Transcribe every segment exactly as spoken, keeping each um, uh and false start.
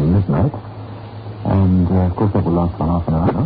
from midnight. And, uh, of course, that will last for half an hour.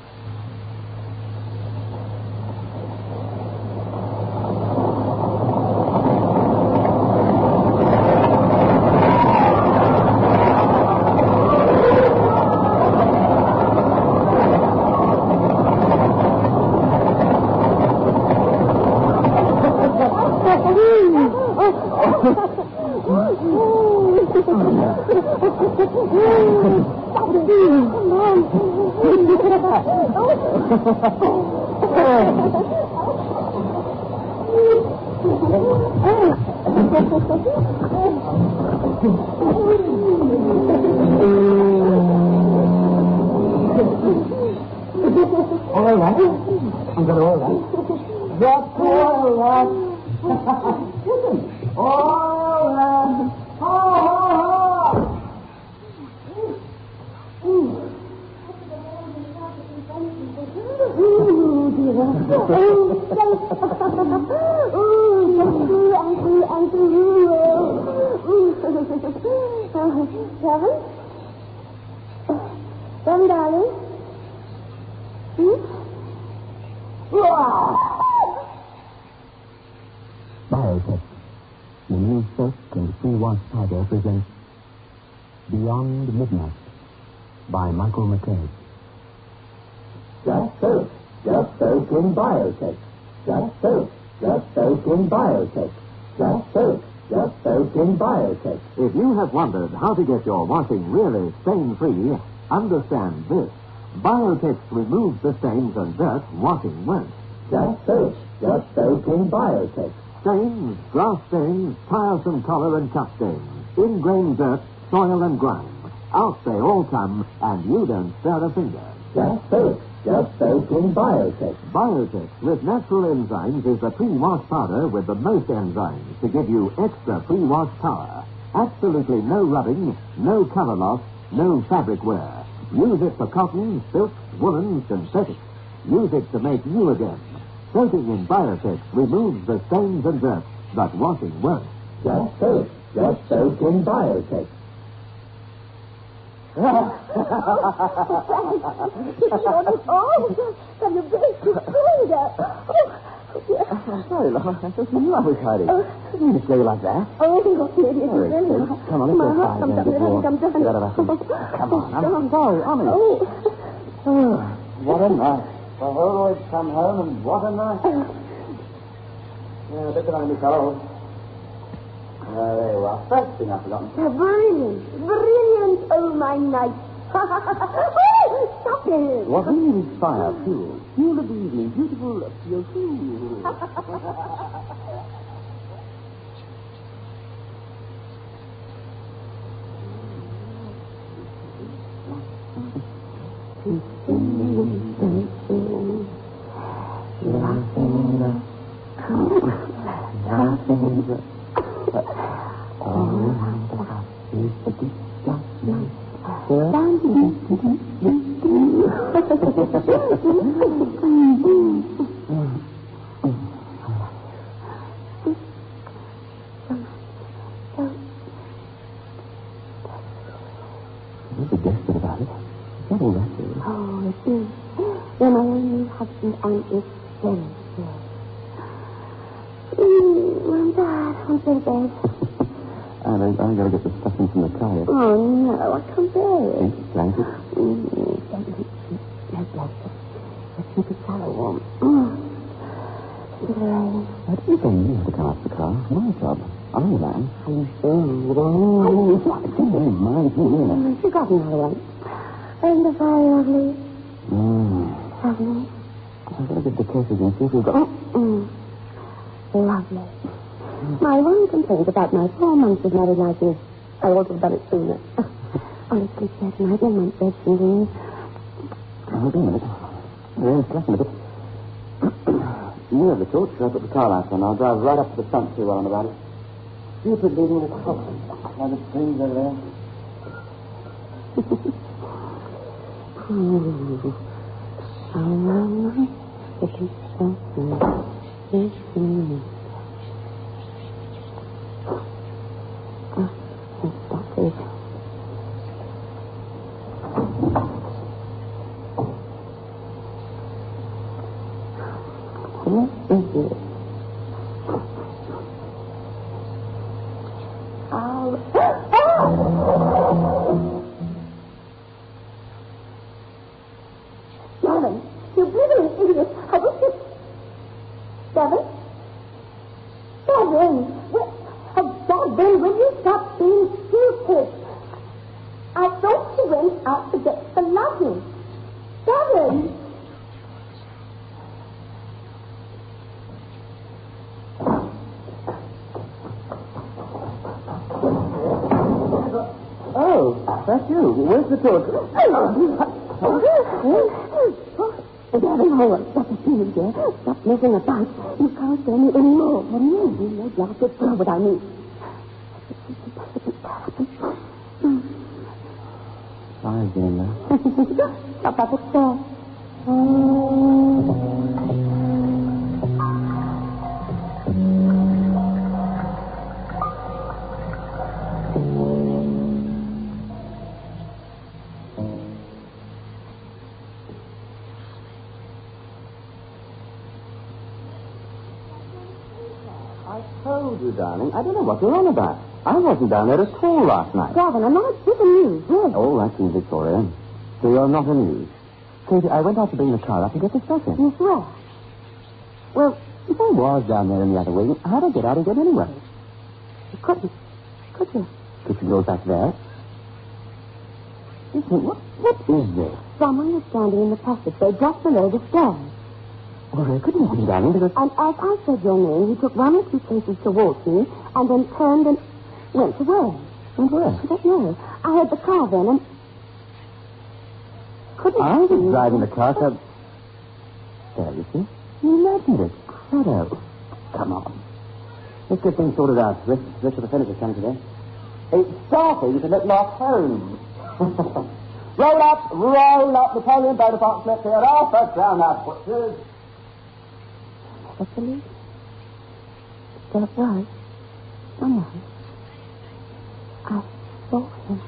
All right. I'm going to all right. That's all right. Listen. All right. Ha, ha, ha. Ooh, dear. Ooh, uncle, uncle, uncle. Kevin? Kevin, darling? Hmm? Biotech, the new Silk and Pre-Wash Powder presents Beyond Midnight by Michael McKay. Just Soap, Just Soap in Biotech. Just Soap, Just Soap in Biotech. Just Soap, Just Soap in Biotech. If you have wondered how to get your washing really stain-free, understand this. Biotech removes the stains and dirt washing won't. Just Soap, Just Soap in Biotech. Stains, grass stains, tiresome collar and cut stains, ingrained dirt, soil and grime. Out they all come, and you don't stir a finger. Just Soap, Just Soap in Biotech. Biotech, with natural enzymes, is the pre-wash powder with the most enzymes to give you extra pre-wash power. Absolutely no rubbing, no color loss, no fabric wear. Use it for cotton, silks, woolen, synthetics. Use it to make new again. Soaking in Biotech removes the stains and dirt, but washing won't. Just Soap, Just Soap in Biotech. Oh, can you break your shoulder? Sorry, Lola. I'm just in love with Heidi. I didn't mean to say you like that. Oh, you're kidding. Sorry, Really? come on, let's My go heart inside comes and up get and warm. comes down. Get out of that thing. Come on, I'm, I'm sorry, honest. Oh. Oh, what a night. The whole way come home, and what a night. Yeah, a bit on me, fellow. Uh, there you are. First thing I've forgotten. Brilliant. Brilliant. Oh, my night. Oh, stop it. What really is fire, fuel? Fuel of the evening. Beautiful fuel. Fuel. You're desperate about it. What all that is? Oh, it is. You're my only husband, and it's very good. Mm, I'm tired. I'm so bad. And I, I gotta get the stuffing from the car here. Oh, no, I can't bear it. Think, blanket? Mm, don't eat, no blanket. Let's keep it so warm. Mm. It's rain. I didn't say you had to come out the car. My job. I'm the man. Are you sure? Oh, It's in there. Mine, it's in there. I forgot another one. Isn't the fire lovely? Mm. Lovely. I've got to get the cases and see if we've got... Mm-mm. Lovely. My one complaint about my four months of married life is I ought to have done it sooner. Honestly, certain I don't want beds and things. Hold on a minute. Yeah, slacken a bit. You have the torch. I'll put the car lights on. I'll drive right up to the front, see what I'm about it. Stupid leaving the top. Now the springs over there. Oh, so nice. It is so nice. Mm-hmm. Oh, that is. Gavin! Well, oh, Gavin, will you stop being stupid? I thought she went out to get the luggage. Gavin! Oh, that's you. Where's the torch? Gavin, hold on. Stop the scene, dear. Stop messing about. You can't tell me anymore. What do you mean? You know just as well what I mean. Sorry, Jane. Stop up at there. I told you, darling. I don't know what you're on about. I wasn't down there at all last night. Gavin, I'm not giving you. Yes. Oh, that's you, Victoria. So you're not amused. Katie, I went out to bring the car up and get the stuff in. You swear? Well, if I was down there in the other wing, how'd I get out again anyway? You couldn't. Could you? Kitchen goes back there. Listen, what, what is this? Someone was standing in the passageway just below the stairs. Well, I couldn't have been darling, because... And as I said your name, he took one or two paces towards me and then turned and went away. Went where? I don't know. I heard the car then and... Couldn't I was see. driving the car, so... There, you see? You imagined it. Shadow. Come on. Let's get things sorted out. Rest, rest of the furniture coming today. It's starting to look like home. Roll up, roll up. Napoleon Bonaparte slept here. Arthur Crown out butchers. What's the lead? There it was. Someone. I saw him.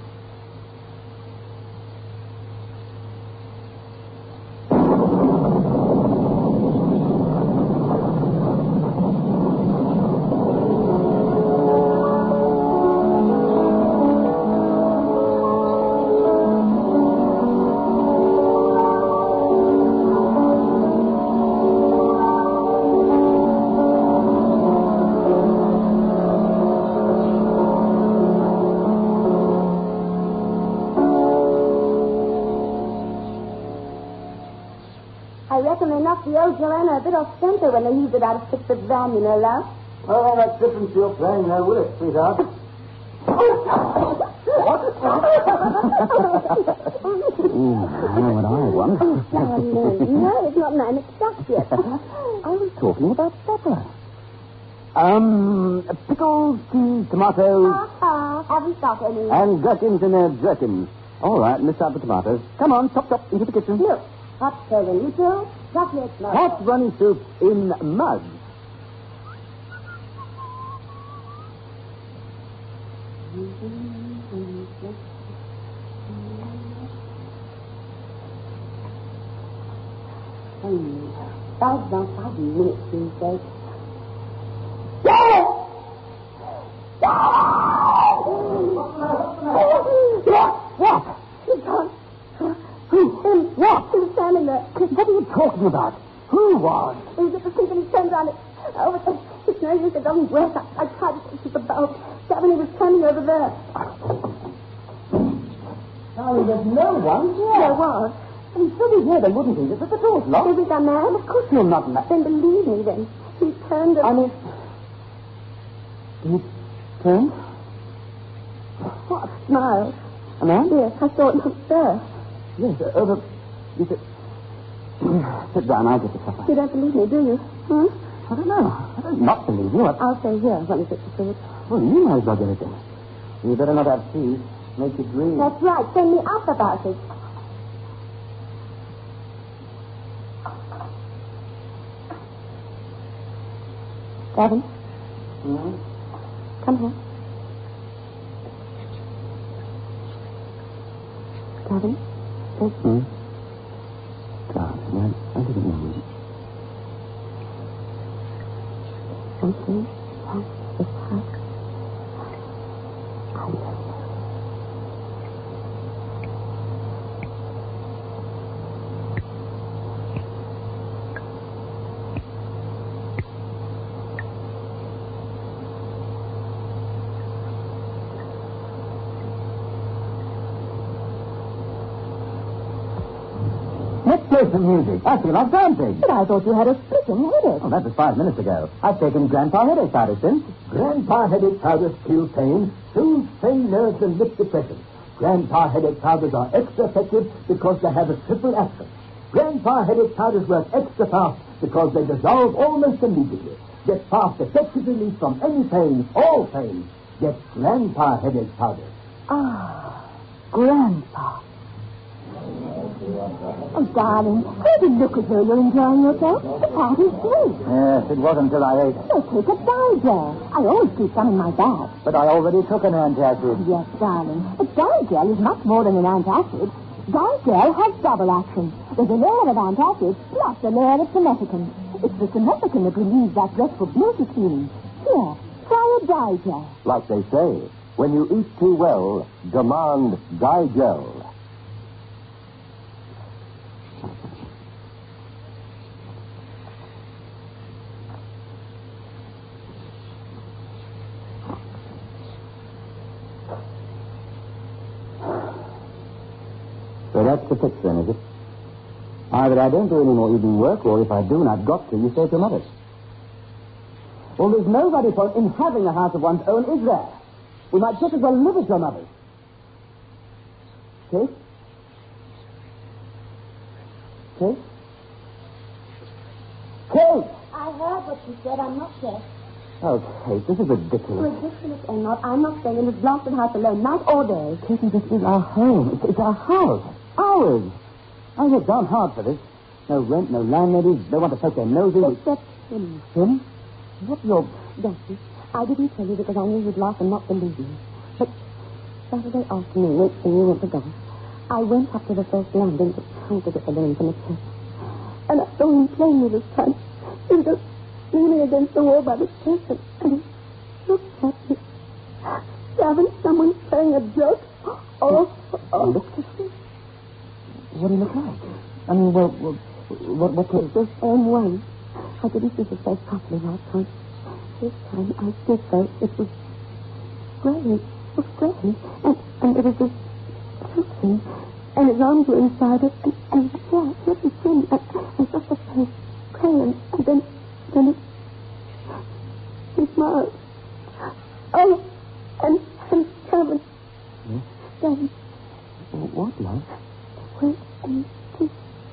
I reckon they knocked the old Joanna a bit off center when they heaved it out of Pittsburgh van, you know, love. Oh, that's different to your playing there, will it, sweetheart? What? mm, I know what I want. Oh, no, no, it's not nine o'clock yet. I was talking about supper. Um, pickles, cheese, tomatoes, Uh-huh. Haven't got any. and gherkins in their jerkins. All right, miss out the tomatoes. Come on, chop, chop, into the kitchen. Look, hot serving, you two. Chocolate, love. Hot runny soup in mugs. Hmm. Five about five minutes, these days. What? He's gone. Who? Him. What? He was standing there. What are you talking about? Who was? He was at the sink and he turned around. Oh, but it's no use. It doesn't work. I, I tried to keep the bulb. Gavin, he was standing over there. Darling, there's no one here. There was. He'd still be here, then, wouldn't he? But the door's locked. Is he a man? Of course you're not mad. Then believe me, then. He turned and... I mean... He turned? What? Smiled. A man? Yes, I saw it upstairs. Yes, uh, over... You said... Sit down, I'll get the supper. You don't believe me, do you? Huh? I don't know. I don't not believe you. I... I'll stay here when you get the food. Well, you might as well get it then. You better not have tea. Make you dream. That's right. Send me up about it. Gavin? Hmm? Come here. Gavin? Yes. Hmm? God, I, I didn't know. Something wrong with this house. I know. Play some music. I feel like dancing. But I thought you had a splitting headache. Oh, that was five minutes ago. I've taken Grandpa headache powder since. Grandpa headache powders kill pain, soothe pain nerves, and lift depression. Grandpa headache powders are extra effective because they have a triple action. Grandpa headache powders work extra fast because they dissolve almost immediately. Get fast, effective relief from any pain, all pain. Get Grandpa headache powders. Ah, Grandpa. Oh, darling, where did you look as though you're enjoying yourself? The party's through. Yes, it wasn't until I ate. So take a Digel. I always keep some in my bag. But I already took an antacid. Yes, darling. But Digel is much more than an antacid. Digel has double action. There's a layer of antacid plus a layer of simethicone. It's the simethicone that relieves that dreadful bloated feeling. Here, try a Digel. Like they say, when you eat too well, demand Digel. So that's the fix then, is it? Either I don't do any more evening work, or if I do and I've got to, you say to mother. Well, there's nobody point in having a house of one's own, is there? We might just as well live at your mother's. Kate? Kate? Kate! I heard what you said. I'm not deaf. Oh, Kate, this is ridiculous. Ridiculous or not, I'm not staying in this blasted house alone, night or day. Katie, this is our home. It's, it's our house. Ours. I worked down hard for this. No rent, no landladies. They want to poke their noses. Except him. Him? What's your... Darcy, I didn't tell you because I knew you'd laugh and not believe me. But Saturday afternoon, when you went to golf, I went up to the first landing to try to get the name from the church. And I saw him playing with his son. He was just leaning against the wall by the church, and, and he looked at me. Haven't someone playing a joke? Oh, oh. Looked at me? What do you look like? I mean, well, well what, what, what... It was M one. I didn't see his face properly last time. This time I did, though. It was grey. It was grey. And, and there was this something. And his arms were inside it. And, and yeah, it was thin. And, and just a face. Grey. And, and then, then it... He smiled. Oh, and, and Kevin. Yes? Kevin. What, love? Wait, and this...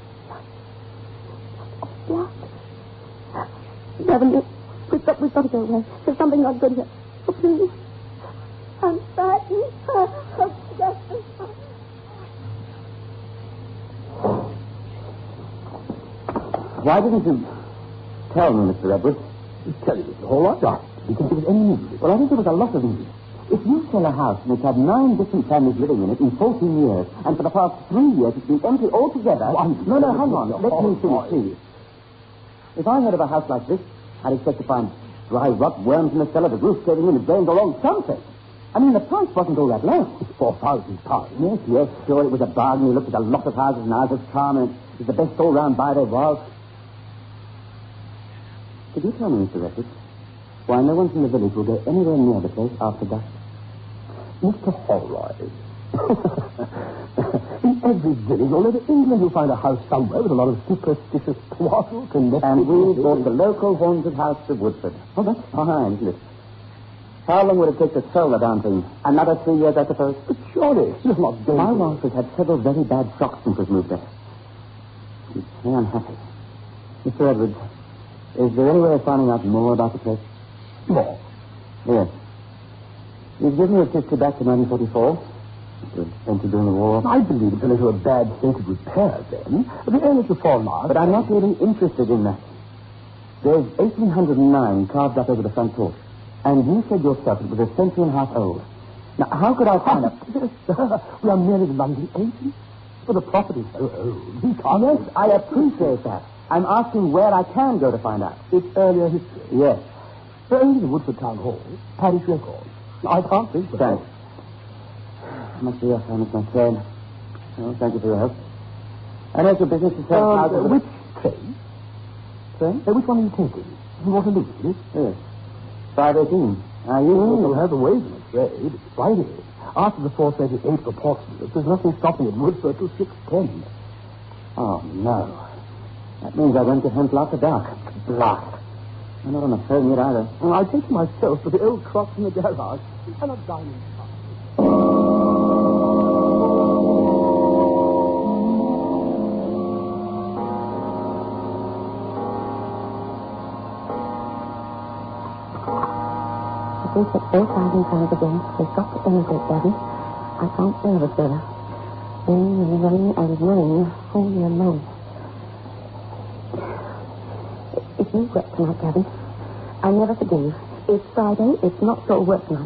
Blood. Kevin, we've got, we've got to go away. There's something not good here. Oh, please. I'm frightened. Oh, just... Why didn't you tell me, Mister Edwards? Tell you the whole lot, Doc. You think there was any need? Well, I think there was a lot of need. If you sell a house and it's had nine different families living in it in fourteen years, and for the past three years it's been empty altogether... Oh, I'm no, no, hang on. your Let me whole finish, please. If I heard of a house like this, I'd expect to find dry rot, worms in the cellar, the roof caving in, the drains all along, something. I mean, the price wasn't all that low. It's four thousand pounds. Yes, yes, sure, it was a bargain. We looked at a lot of houses, and ours was charm, and it was the best all-round buy there was. Could you tell me, Mister Edwards, why no one from the village will go anywhere near the place after dusk? Mister Holroyd. In every village all over England, you'll find a house somewhere with a lot of superstitious twaddle connected. And we bought the local haunted house of Woodford. Oh, that's fine, isn't it? How long would it take to sell the darn thing? Another three years, I suppose? But surely, it's not dangerous. My wife has had several very bad shocks since we've moved there. She's very unhappy. Mister Edwards, is there any way of finding out more about the place? More? Yes. You've given me a history back to nineteen forty-four. It was spent during the war. I believe it's a little bad state of repair then. The owners were fallen out. But I'm not really interested in that. There's eighteen hundred nine carved up over the front porch. And you said yourself it was a century and a half old. Now, how could I find out? Yes, sir. We are nearly the London eighties. But the property's so old. We can't. Yes, I appreciate that. I'm asking where I can go to find out. It's earlier history. Yes. But only the Woodford Town Hall. Parish records. I can't think of it. Thanks. I must be off. I missed my train. Oh, thank you for your help. I know it's your business to sell Um, houses. uh, which train? Train? Uh, which one are you taking? You want to lose it? Yes. five eighteen. Are you? Oh, you'll have a ways, I'm afraid. It's Friday. After the four thirty-eight for Portsmouth, there's nothing stopping at Woodford till six ten. Oh, no. That means I won't get home till after dark. Blast. I'm not on the phone yet either. Well, I'll take myself to the old cross in the garage and a dining car. If we set both eyes in front again, we've got to emigrate, Daddy. I can't bear this weather. Rain and rain and rain all year long. If you work tonight, Daddy, I'll never forgive you. It's Friday. It's not your work night.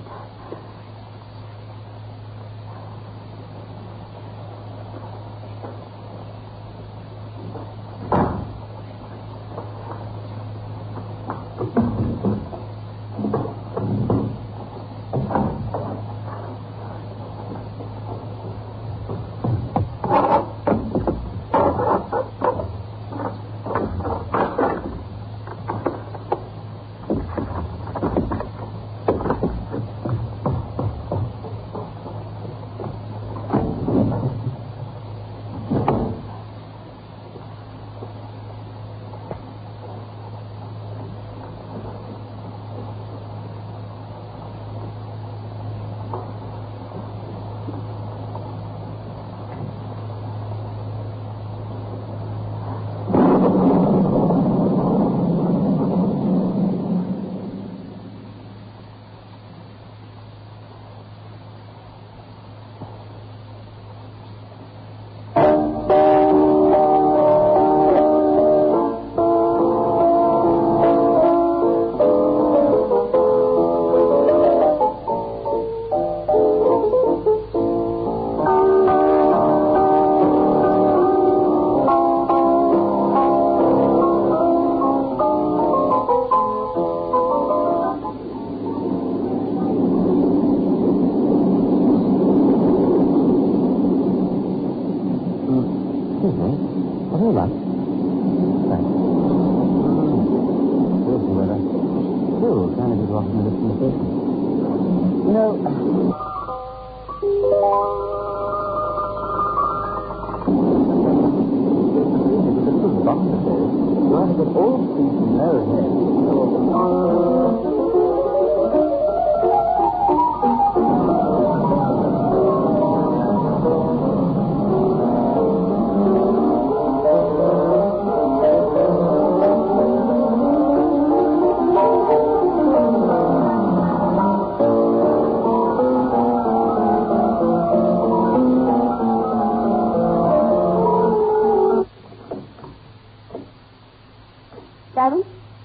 Darren?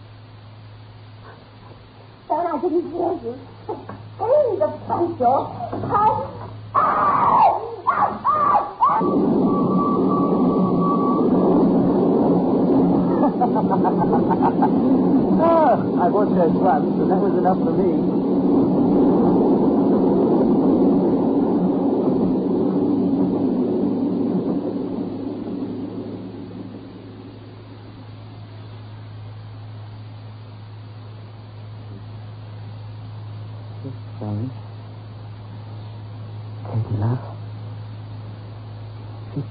Darren, I didn't hear you. Hey, the front door. I... oh, I watched her once, and that was enough for me. Darren. Katie, love. It's...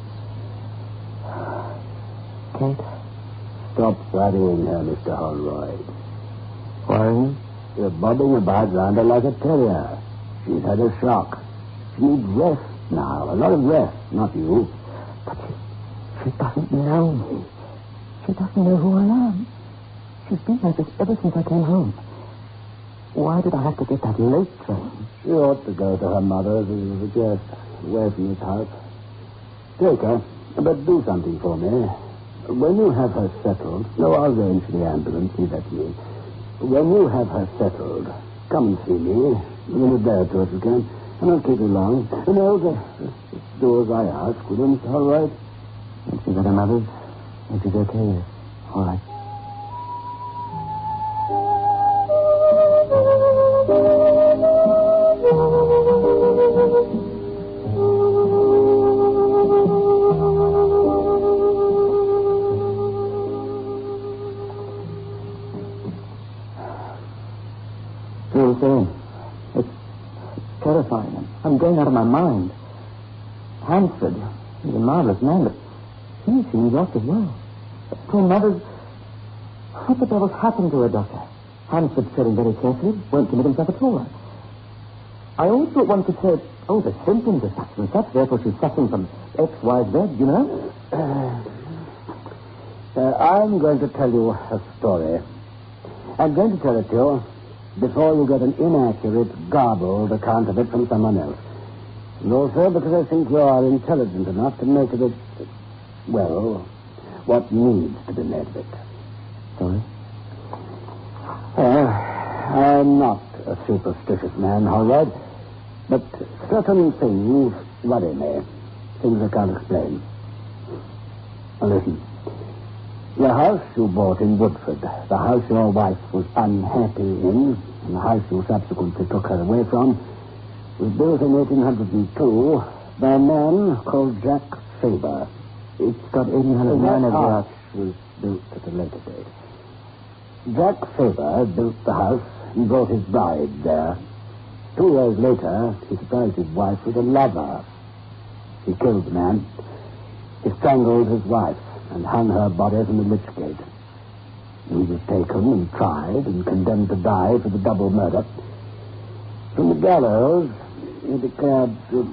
Kate. Stop worrying her, Mister Holroyd. Worrying? You're bobbing about round her like a terrier. She's had a shock. She needs rest now. A lot of rest, not you. But she, she doesn't know me. She doesn't know who I am. She's been like this ever since I came home. Why did I have to get that late train? She ought to go to her mother's as you suggest, away from this house. Take her, but do something for me. When you have her settled... No, I'll arrange for the ambulance. Leave that to me. When you have her settled, come and see me. In a day or two if you can. And I'll keep you long. No, just do as I ask. Will you, Mister Holroyd? If she's at her mother's, if she's okay, yes. All right. It's terrifying. I'm going out of my mind. Hansford, he's a marvelous man, but He seems lost as well. Poor mother's... What the devil's happened to her, Doctor? Hansford said him very carefully. Won't commit himself at all. I always thought one could say, oh, the symptoms are such and such, therefore she's suffering from X, Y, Z, you know? Uh, uh, I'm going to tell you a story. I'm going to tell it to you before you get an inaccurate, garbled account of it from someone else. And also because I think you are intelligent enough to make of it, well, what needs to be made of it. Sorry? Uh, I'm not a superstitious man, all right, but certain things worry me, things I can't explain. Now listen. The house you bought in Woodford, the house your wife was unhappy in, and the house you subsequently took her away from, was built in eighteen oh two by a man called Jack Faber. It's got eighteen oh nine of the house was built at a later date. Jack Faber built the house and brought his bride there. Two years later, he surprised his wife with a lover. He killed the man. He strangled his wife and hung her body from the lich gate. He was taken and tried and condemned to die for the double murder. From the gallows, he declared that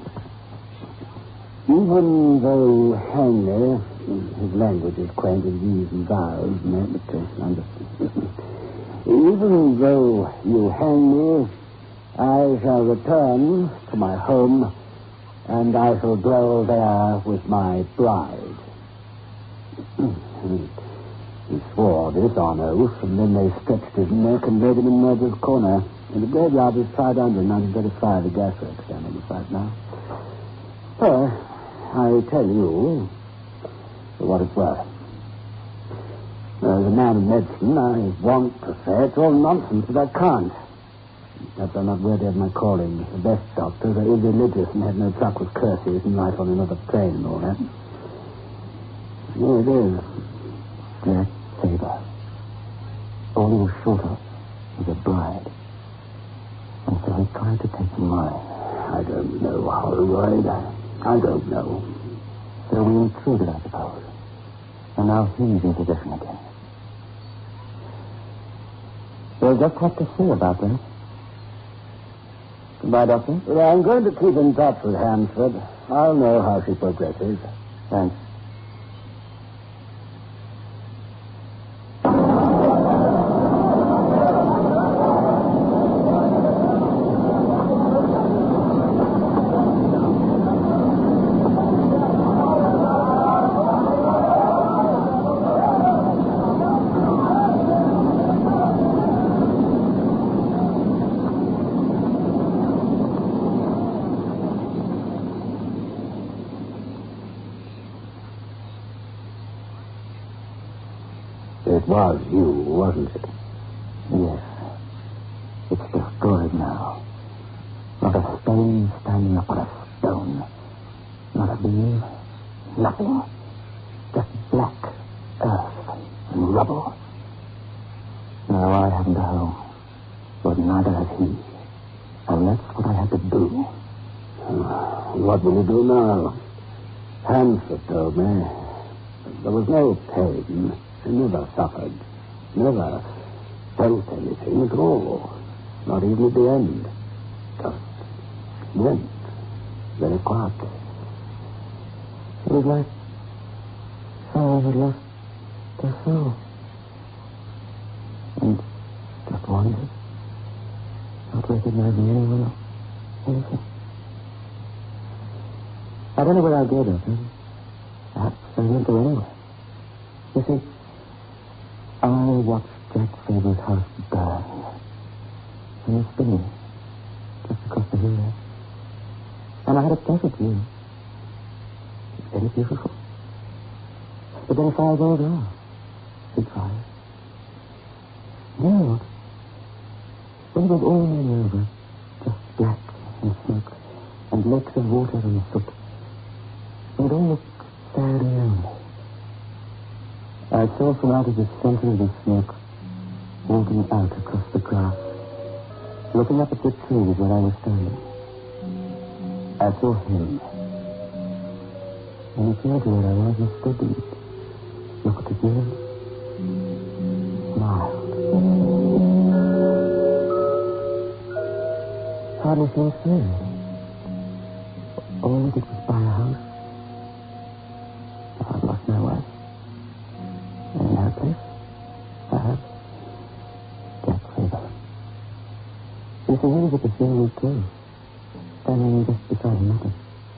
even though hang me, his language is quaint in these and thous, but uh, understand. Even though you hang me, I shall return to my home, and I shall dwell there with my bride. He swore this on oath, and then they stretched his neck and laid him in Murder's Corner. In the graveyard is tried under nineteen thirty-five, the gasworks stand on the site now. Well, I tell you, for what it's worth. As a man of medicine, I want to say it's all nonsense, but I can't. Perhaps I'm not worthy of my calling. The best doctors are irreligious and have no truck with curses and life on another plane and all that. Here it is. Jack Faber. All he was short of was a bride. And so he tried to take mine. I don't know, Holroyd. I don't know. So we intruded, I suppose. And now he's in possession again. We'll just have to see about that. Goodbye, Doctor. Well, I'm going to keep in touch with Hansford. I'll know how she progresses. Thanks. It was you, wasn't it? Yes. It's destroyed now. Not a stone standing up on a stone. Not a beam. Nothing. Just black earth and rubble. Now I haven't a home. But neither has he. And that's what I have to do. What will you do now? Hansford told me there was no pain. He never suffered. Never felt anything at all. Not even at the end. Just went. Very quietly. It was like someone had lost their soul. And just wandered. Not recognizing anyone else. Anything. I don't know where I'll go, Doctor. Perhaps I won't go anywhere. You see, I watched Jack Faber's house burn. And it's spinning. Just across the hill there. And I had a pleasant view. It's very beautiful. But then the fire's all there. Big fire. You know what? When it was all nearly over, just black and smoke, and lakes of water and soot, it all looked sad and lonely. I saw from out of the center of the smoke, walking out across the grass, looking up at the trees where I was standing. I saw him. And you feel good, I was just stood. Looked at you. Smiled. Hardly seemed serious. All we did was buy a house. I've lost my wife. And in her place, perhaps, Jack Faber. You see, he was at the funeral too, standing just beside nothing.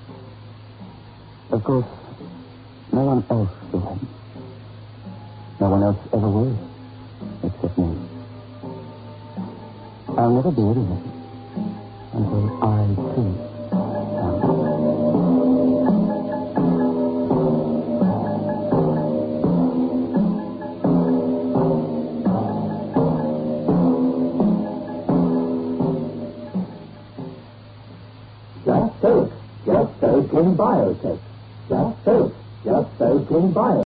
Of course, no one else saw him. No one else ever will, except me. I'll never be rid of him until I, too, am. Just so. Just so King Biotech. Just so. Just so King Biotech.